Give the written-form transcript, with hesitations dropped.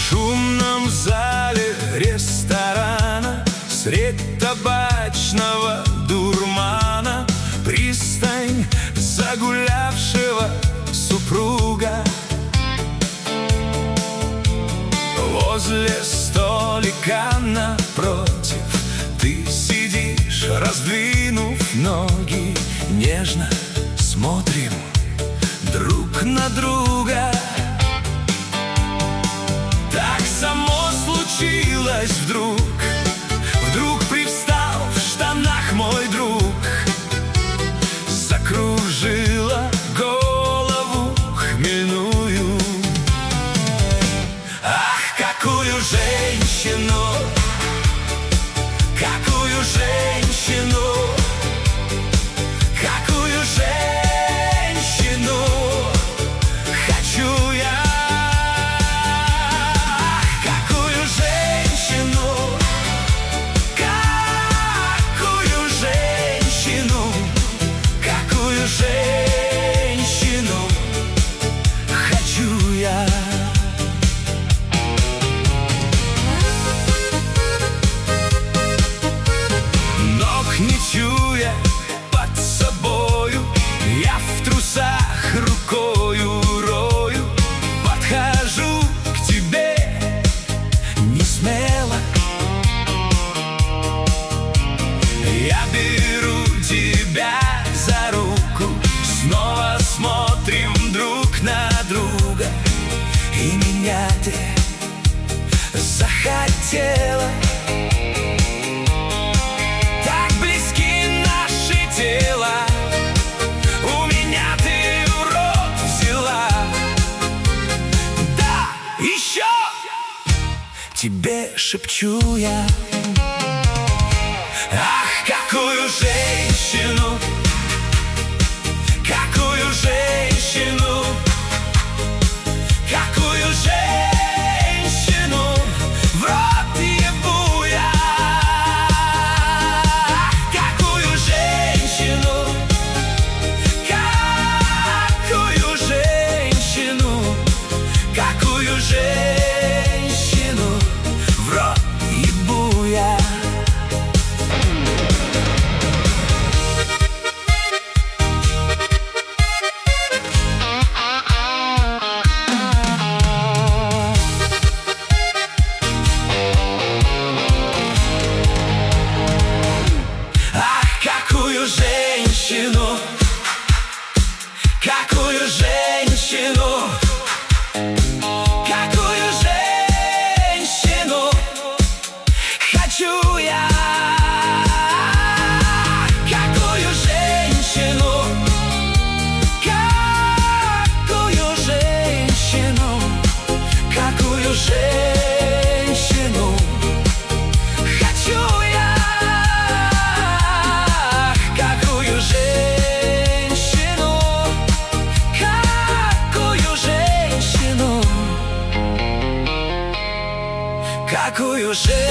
шумном зале ресторана, средь табачного дурмана, пристань загулявшего супруга. Возле столика напротив ты сидишь, раздвинув ноги, нежно смотрим друг на друга. Так само случилось вдруг привстал в штанах мой друг. Закружила голову хмельную. Ах, какую женщину, какую женщину, какую женщину хочу я. Какую женщину, какую женщину, какую женщину хочу я. Не чуя под собою, я в трусах рукою рою, подхожу к тебе не смело. Я беру тебя за руку, снова смотрим друг на друга. И меня ты захотела. Тебе шепчу я. Ах, какую женщину, какую женщину, какую женщину в рот ебу я. Какую женщину, какую женщину, какую женщину в рот ебу я. Ах, какую женщину, какую женщину, какую женщину хочу я. Какую женщину, какую женщину, какую женщину хочу я. Какую женщину, какую женщину, какую женщину